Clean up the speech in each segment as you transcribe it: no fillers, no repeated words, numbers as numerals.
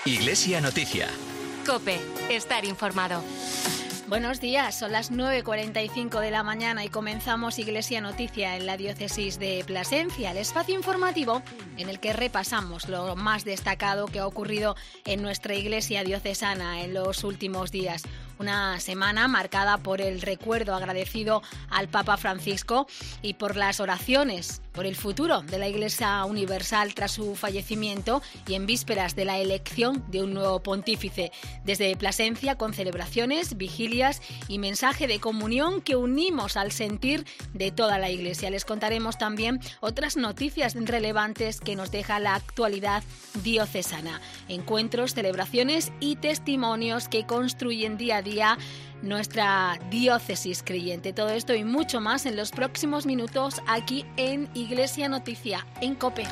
Iglesia Noticia. COPE. Estar informado. Buenos días, son las 9:45 de la mañana y comenzamos Iglesia Noticia en la diócesis de Plasencia, el espacio informativo en el que repasamos lo más destacado que ha ocurrido en nuestra iglesia diocesana en los últimos días. Una semana marcada por el recuerdo agradecido al Papa Francisco y por las oraciones por el futuro de la Iglesia Universal tras su fallecimiento y en vísperas de la elección de un nuevo pontífice. Desde Plasencia, con celebraciones, vigilias y mensaje de comunión que unimos al sentir de toda la Iglesia. Les contaremos también otras noticias relevantes que nos deja la actualidad diocesana. Encuentros, celebraciones y testimonios que construyen día a día nuestra diócesis creyente. Todo esto y mucho más en los próximos minutos aquí en Iglesia Noticia, en COPE.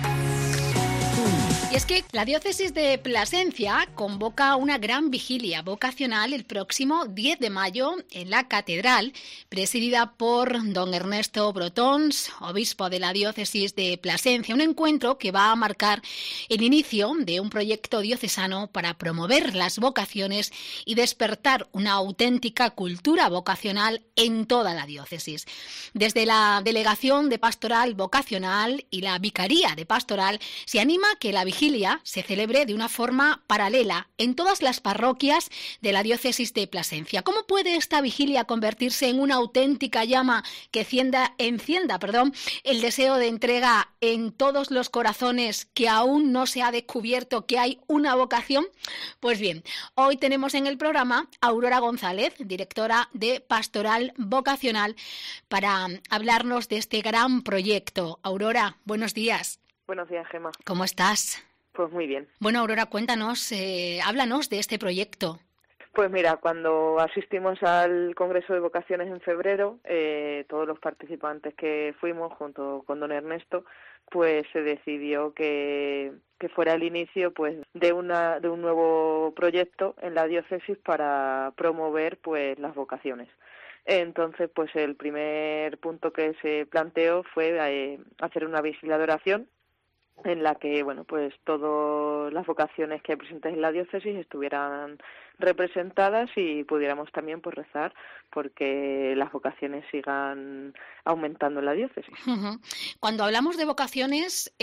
Y es que la diócesis de Plasencia convoca una gran vigilia vocacional el próximo 10 de mayo en la catedral, presidida por don Ernesto Brotons, obispo de la diócesis de Plasencia. Un encuentro que va a marcar el inicio de un proyecto diocesano para promover las vocaciones y despertar una auténtica cultura vocacional en toda la diócesis. Desde la Delegación de Pastoral Vocacional y la Vicaría de Pastoral se anima a que la vigilia se celebre de una forma paralela en todas las parroquias de la diócesis de Plasencia. ¿Cómo puede esta vigilia convertirse en una auténtica llama que encienda el deseo de entrega en todos los corazones que aún no se ha descubierto que hay una vocación? Pues bien, hoy tenemos en el programa a Aurora González, directora de Pastoral Vocacional, para hablarnos de este gran proyecto. Aurora, buenos días. Buenos días, Gemma. ¿Cómo estás? Pues muy bien. Bueno, Aurora, cuéntanos, háblanos de este proyecto. Pues mira, cuando asistimos al Congreso de Vocaciones en febrero, todos los participantes que fuimos junto con don Ernesto, pues se decidió que fuera el inicio pues de un nuevo proyecto en la diócesis para promover pues las vocaciones. Entonces, pues el primer punto que se planteó fue hacer una vigilia de oración en la que, bueno, pues todas las vocaciones que hay presentes en la diócesis estuvieran representadas y pudiéramos también pues rezar porque las vocaciones sigan aumentando en la diócesis. Cuando hablamos de vocaciones,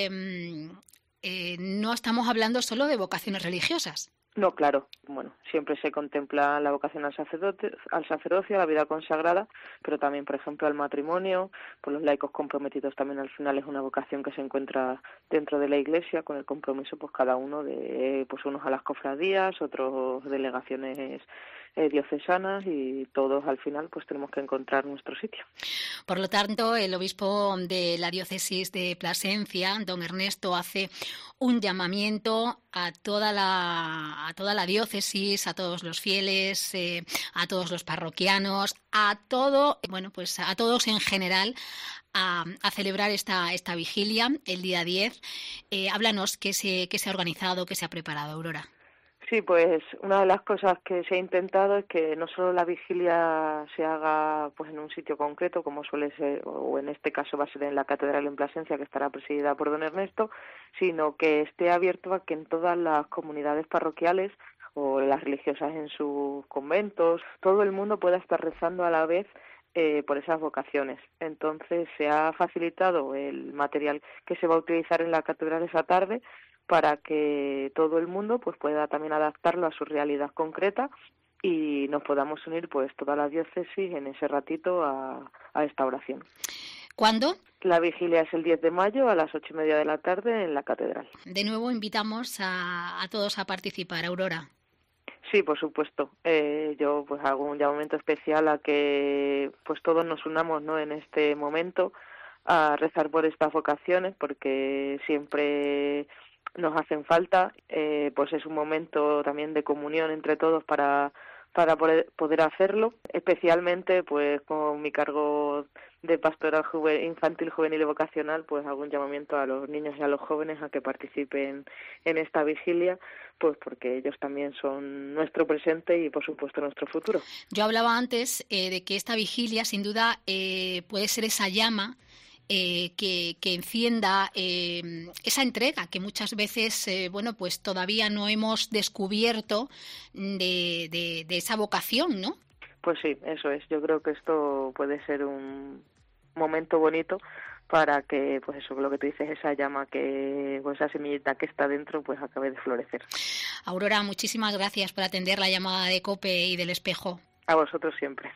no estamos hablando solo de vocaciones religiosas. No, claro. Bueno, siempre se contempla la vocación al sacerdocio, a la vida consagrada, pero también, por ejemplo, al matrimonio. Pues los laicos comprometidos también al final es una vocación que se encuentra dentro de la Iglesia con el compromiso, pues cada uno de, pues unos a las cofradías, otros delegaciones diocesanas y todos al final pues tenemos que encontrar nuestro sitio. Por lo tanto, el obispo de la diócesis de Plasencia, don Ernesto, hace un llamamiento a toda la diócesis, a todos los fieles, a todos los parroquianos, a todos en general, a celebrar esta vigilia el día 10. Háblanos qué se ha organizado, qué se ha preparado, Aurora. Sí, pues una de las cosas que se ha intentado es que no solo la vigilia se haga pues en un sitio concreto, como suele ser, o en este caso va a ser en la catedral en Plasencia, que estará presidida por don Ernesto, sino que esté abierto a que en todas las comunidades parroquiales o las religiosas en sus conventos, todo el mundo pueda estar rezando a la vez por esas vocaciones. Entonces se ha facilitado el material que se va a utilizar en la catedral esa tarde para que todo el mundo pues pueda también adaptarlo a su realidad concreta y nos podamos unir pues toda la diócesis en ese ratito a esta oración. ¿Cuándo? La vigilia es el 10 de mayo a las 8:30 de la tarde en la catedral. De nuevo invitamos a todos a participar, Aurora. Sí, por supuesto. Yo pues hago un llamamiento especial a que pues todos nos unamos, ¿no?, en este momento a rezar por estas vocaciones porque siempre nos hacen falta, pues es un momento también de comunión entre todos para poder hacerlo, especialmente pues con mi cargo de pastoral infantil, juvenil y vocacional, pues hago un llamamiento a los niños y a los jóvenes a que participen en esta vigilia, pues porque ellos también son nuestro presente y por supuesto nuestro futuro. Yo hablaba antes de que esta vigilia sin duda puede ser esa llama que encienda esa entrega que muchas veces, pues todavía no hemos descubierto de esa vocación, ¿no? Pues sí, eso es. Yo creo que esto puede ser un momento bonito para que, pues eso, lo que tú dices, esa llama pues esa semillita que está dentro, pues acabe de florecer. Aurora, muchísimas gracias por atender la llamada de COPE y del Espejo. A vosotros siempre.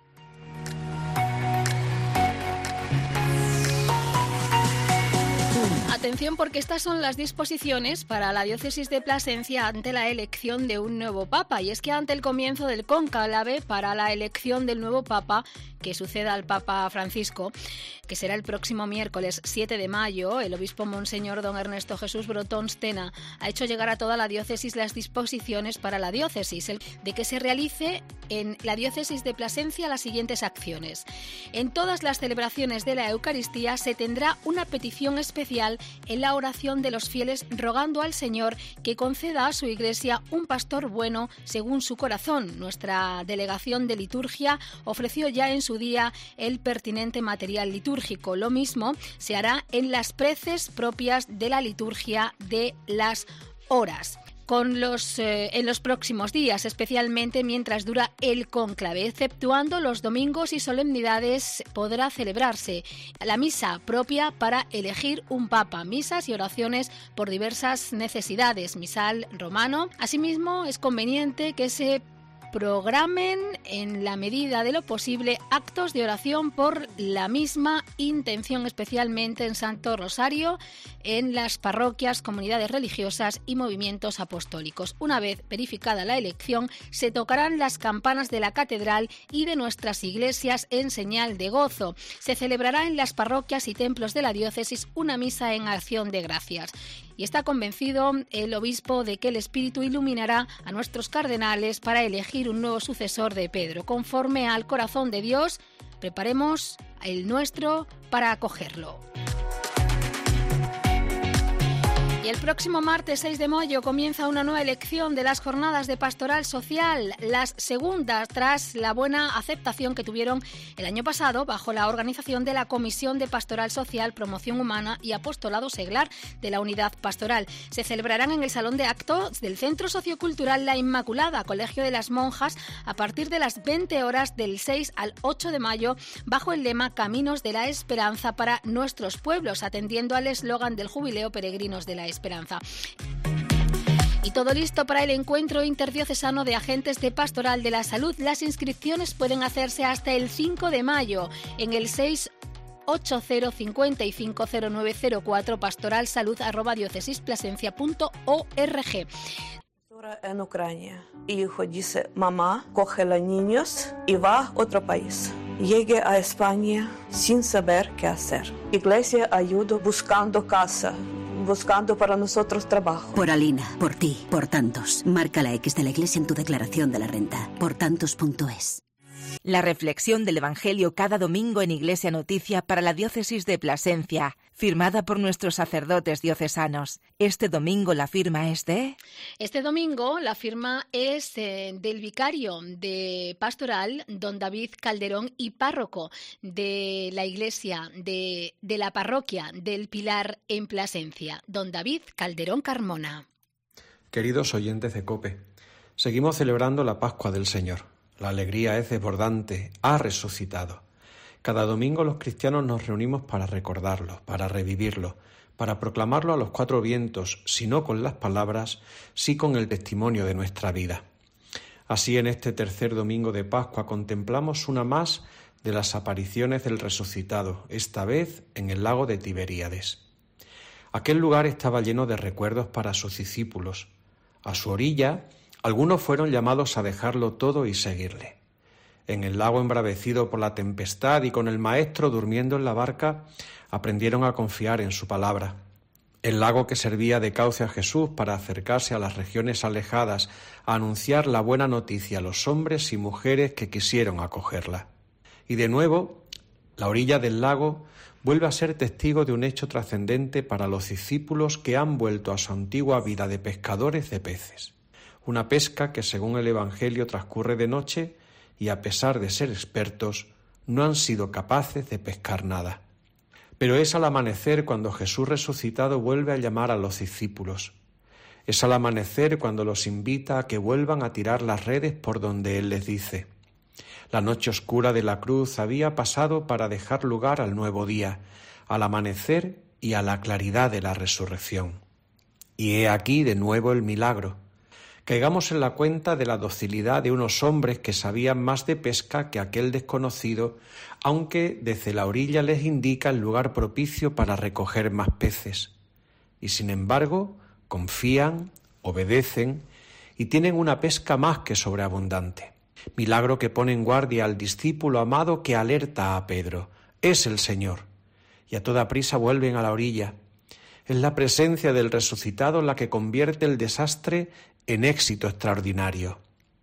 Atención, porque estas son las disposiciones para la diócesis de Plasencia ante la elección de un nuevo papa. Y es que ante el comienzo del cónclave para la elección del nuevo papa, que suceda al Papa Francisco, que será el próximo miércoles 7 de mayo, el obispo Monseñor don Ernesto Jesús Brotons Tena ha hecho llegar a toda la diócesis las disposiciones para la diócesis, de que se realice en la diócesis de Plasencia las siguientes acciones. En todas las celebraciones de la Eucaristía se tendrá una petición especial en la oración de los fieles, rogando al Señor que conceda a su Iglesia un pastor bueno según su corazón. Nuestra delegación de liturgia ofreció ya en su día el pertinente material litúrgico. Lo mismo se hará en las preces propias de la liturgia de las horas. En los próximos días, especialmente mientras dura el cónclave, exceptuando los domingos y solemnidades, podrá celebrarse la misa propia para elegir un papa, misas y oraciones por diversas necesidades, misal romano. Asimismo, es conveniente que se programen en la medida de lo posible actos de oración por la misma intención, especialmente en Santo Rosario, en las parroquias, comunidades religiosas y movimientos apostólicos. Una vez verificada la elección, se tocarán las campanas de la catedral y de nuestras iglesias en señal de gozo. Se celebrará en las parroquias y templos de la diócesis una misa en acción de gracias. Y está convencido el obispo de que el Espíritu iluminará a nuestros cardenales para elegir un nuevo sucesor de Pedro. Conforme al corazón de Dios, preparemos el nuestro para acogerlo. Y el próximo martes 6 de mayo comienza una nueva elección de las jornadas de pastoral social, las segundas tras la buena aceptación que tuvieron el año pasado bajo la organización de la Comisión de Pastoral Social, Promoción Humana y Apostolado Seglar de la Unidad Pastoral. Se celebrarán en el Salón de Actos del Centro Sociocultural La Inmaculada, Colegio de las Monjas, a partir de las 20 horas del 6 al 8 de mayo, bajo el lema Caminos de la Esperanza para nuestros pueblos, atendiendo al eslogan del Jubileo Peregrinos de la Esperanza. Y todo listo para el encuentro interdiocesano de agentes de Pastoral de la Salud. Las inscripciones pueden hacerse hasta el 5 de mayo en el 680550904 pastoralsalud@diocesisplasencia.org. En Ucrania, hijo dice, mamá, coge a los niños y va a otro país. Llegué a España sin saber qué hacer. Iglesia ayuda buscando casa, buscando para nosotros trabajo. Por Alina, por ti, por tantos. Marca la X de la Iglesia en tu declaración de la renta. Portantos.es. La reflexión del Evangelio cada domingo en Iglesia Noticia para la Diócesis de Plasencia, firmada por nuestros sacerdotes diocesanos. Este domingo la firma es de... Este domingo la firma es del vicario de Pastoral, don David Calderón, y párroco de la Iglesia de la Parroquia del Pilar en Plasencia, don David Calderón Carmona. Queridos oyentes de COPE, seguimos celebrando la Pascua del Señor. La alegría es desbordante, ha resucitado. Cada domingo los cristianos nos reunimos para recordarlo, para revivirlo, para proclamarlo a los cuatro vientos, si no con las palabras, sí con el testimonio de nuestra vida. Así, en este tercer domingo de Pascua contemplamos una más de las apariciones del resucitado, esta vez en el lago de Tiberíades. Aquel lugar estaba lleno de recuerdos para sus discípulos. A su orilla, algunos fueron llamados a dejarlo todo y seguirle. En el lago embravecido por la tempestad y con el Maestro durmiendo en la barca, aprendieron a confiar en su palabra. El lago que servía de cauce a Jesús para acercarse a las regiones alejadas, a anunciar la buena noticia a los hombres y mujeres que quisieron acogerla. Y de nuevo, la orilla del lago vuelve a ser testigo de un hecho trascendente para los discípulos que han vuelto a su antigua vida de pescadores de peces. Una pesca que, según el Evangelio, transcurre de noche y, a pesar de ser expertos, no han sido capaces de pescar nada. Pero es al amanecer cuando Jesús resucitado vuelve a llamar a los discípulos. Es al amanecer cuando los invita a que vuelvan a tirar las redes por donde Él les dice. La noche oscura de la cruz había pasado para dejar lugar al nuevo día, al amanecer y a la claridad de la resurrección. Y he aquí de nuevo el milagro. Caigamos en la cuenta de la docilidad de unos hombres que sabían más de pesca que aquel desconocido, aunque desde la orilla les indica el lugar propicio para recoger más peces. Y sin embargo, confían, obedecen y tienen una pesca más que sobreabundante. Milagro que pone en guardia al discípulo amado que alerta a Pedro. Es el Señor. Y a toda prisa vuelven a la orilla. Es la presencia del resucitado la que convierte el desastre en éxito extraordinario.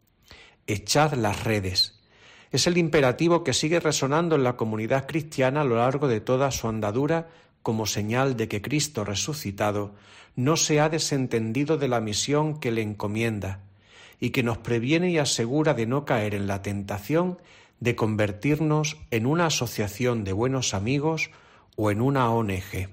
Echad las redes. Es el imperativo que sigue resonando en la comunidad cristiana a lo largo de toda su andadura como señal de que Cristo resucitado no se ha desentendido de la misión que le encomienda y que nos previene y asegura de no caer en la tentación de convertirnos en una asociación de buenos amigos o en una ONG.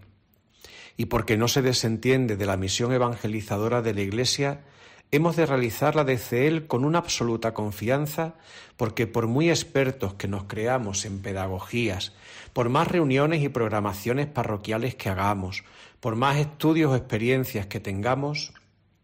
Y porque no se desentiende de la misión evangelizadora de la Iglesia, hemos de realizarla desde Él con una absoluta confianza, porque por muy expertos que nos creamos en pedagogías, por más reuniones y programaciones parroquiales que hagamos, por más estudios o experiencias que tengamos,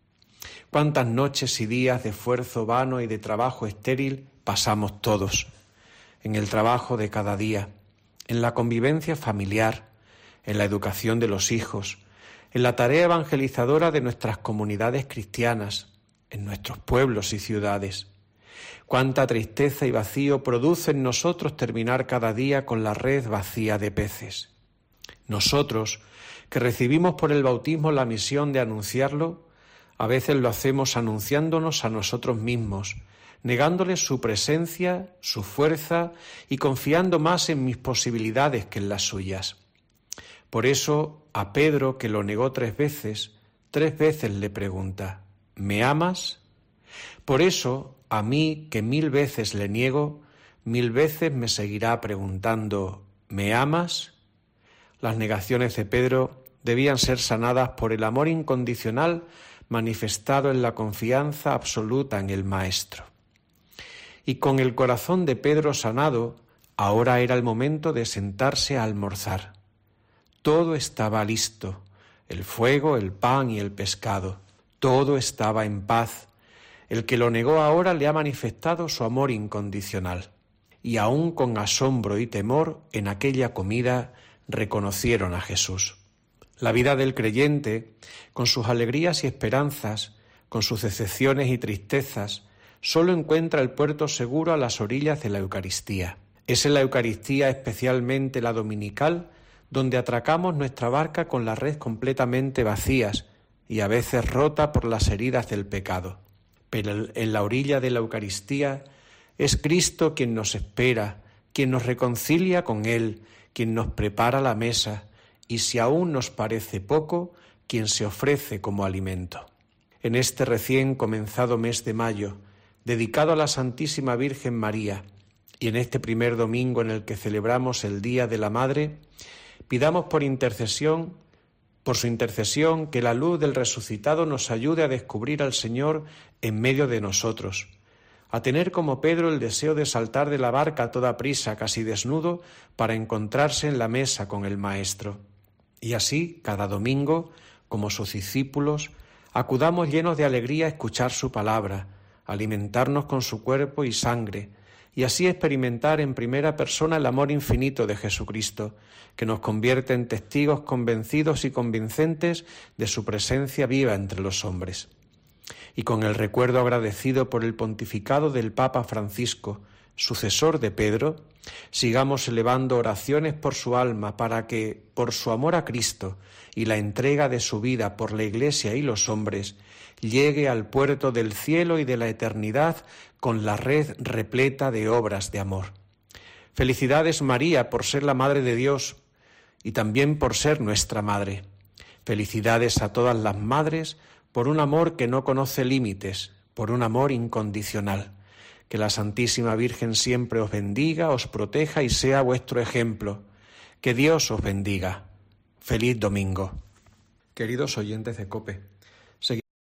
cuántas noches y días de esfuerzo vano y de trabajo estéril pasamos todos, en el trabajo de cada día, en la convivencia familiar, en la educación de los hijos, en la tarea evangelizadora de nuestras comunidades cristianas, en nuestros pueblos y ciudades. Cuánta tristeza y vacío produce en nosotros terminar cada día con la red vacía de peces. Nosotros, que recibimos por el bautismo la misión de anunciarlo, a veces lo hacemos anunciándonos a nosotros mismos, negándoles su presencia, su fuerza y confiando más en mis posibilidades que en las suyas. Por eso, a Pedro, que lo negó 3 veces le pregunta: ¿me amas? Por eso, a mí, que 1000 veces le niego, 1000 veces me seguirá preguntando: ¿me amas? Las negaciones de Pedro debían ser sanadas por el amor incondicional manifestado en la confianza absoluta en el Maestro. Y con el corazón de Pedro sanado, ahora era el momento de sentarse a almorzar. Todo estaba listo, el fuego, el pan y el pescado. Todo estaba en paz. El que lo negó ahora le ha manifestado su amor incondicional. Y aún con asombro y temor, en aquella comida reconocieron a Jesús. La vida del creyente, con sus alegrías y esperanzas, con sus decepciones y tristezas, solo encuentra el puerto seguro a las orillas de la Eucaristía. Es en la Eucaristía, especialmente la dominical, donde atracamos nuestra barca con la red completamente vacías y a veces rota por las heridas del pecado. Pero en la orilla de la Eucaristía es Cristo quien nos espera, quien nos reconcilia con Él, quien nos prepara la mesa y, si aún nos parece poco, quien se ofrece como alimento. En este recién comenzado mes de mayo, dedicado a la Santísima Virgen María, y en este primer domingo en el que celebramos el Día de la Madre, pidamos por su intercesión, que la luz del resucitado nos ayude a descubrir al Señor en medio de nosotros, a tener como Pedro el deseo de saltar de la barca a toda prisa, casi desnudo, para encontrarse en la mesa con el Maestro. Y así, cada domingo, como sus discípulos, acudamos llenos de alegría a escuchar su palabra, a alimentarnos con su cuerpo y sangre, y así experimentar en primera persona el amor infinito de Jesucristo, que nos convierte en testigos convencidos y convincentes de su presencia viva entre los hombres. Y con el recuerdo agradecido por el pontificado del Papa Francisco, sucesor de Pedro, sigamos elevando oraciones por su alma para que, por su amor a Cristo y la entrega de su vida por la Iglesia y los hombres, llegue al puerto del cielo y de la eternidad con la red repleta de obras de amor. Felicidades, María, por ser la Madre de Dios y también por ser nuestra Madre. Felicidades a todas las madres por un amor que no conoce límites, por un amor incondicional. Que la Santísima Virgen siempre os bendiga, os proteja y sea vuestro ejemplo. Que Dios os bendiga. Feliz domingo. Queridos oyentes de COPE,